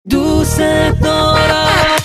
دوست دارم.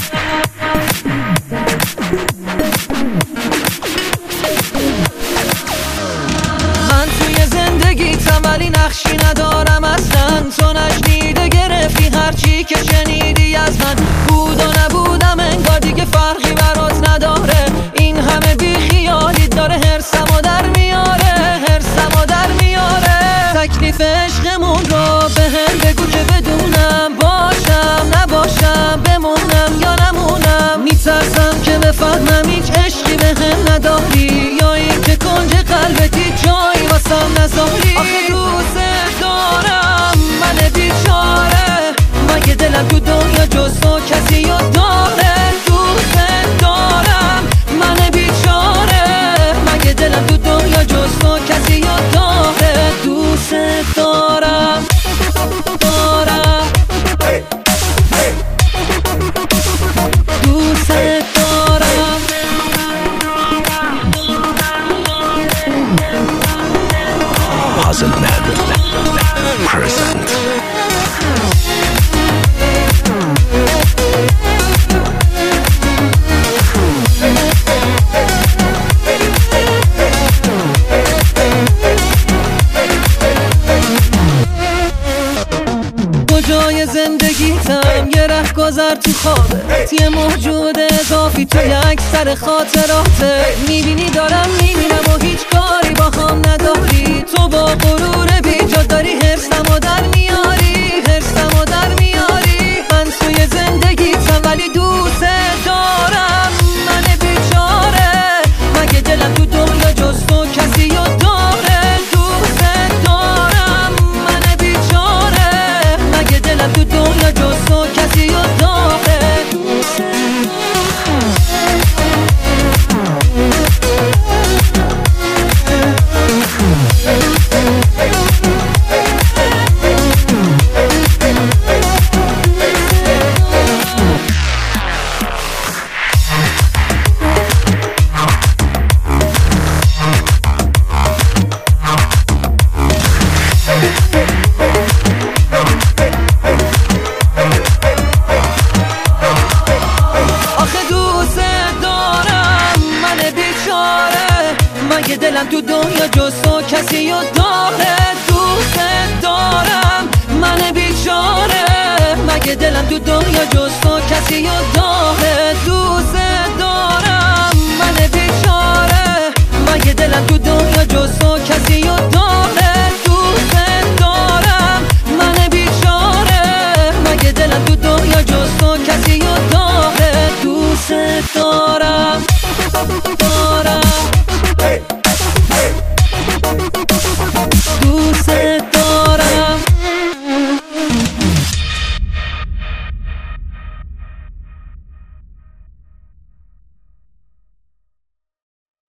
من توی زندگیتم ولی نقشی ندارم اصلا. تو نشنیده گرفتی هرچی که شنیدی از من. بود و نبودم انگار دیگه فرقی برات نداره. این همه بیخیالی داره هرسمو در میاره، هرسمو در میاره. تکلیف عشقمون رو به هم بگو که بدونم، باشم نباشم، بمونم یا نمونم. میترسم که بفهمم هیچ عشقی به هم نداری، یا این که کنج قلبتی جایی واسم نذاری. آخه دوست دارم من بیچاره، مگه دلم تو دنیا جز تو کسی رو داره. دوست دارم من بیچاره، مگه دلم تو دنیا جز تو کسی رو داره. دوست دارم دارم دوست دارم. Puzzle Man present. کجای زندگیتم یه رهگذر تو خوابه، یه موجود اضافی تو یک سر خاطراته. میبینی دارم میبینم و هیچ کاری با هم نداری. تو با غرور بیجا داری هرسمو در میاری، هرسمو در میاری. من توی زندگیتم ولی دوست دارم من بیچاره، مگه دلم تو دنیا جز تو کسی رو داره. دوست دارم من بیچاره، مگه دلم تو دنیا جز تو کسی رو داره. مگه دلم تو دنیا جز تو کسی رو داره. دوست دارم من بیچاره، مگه دلم تو دنیا جز تو کسی رو داره.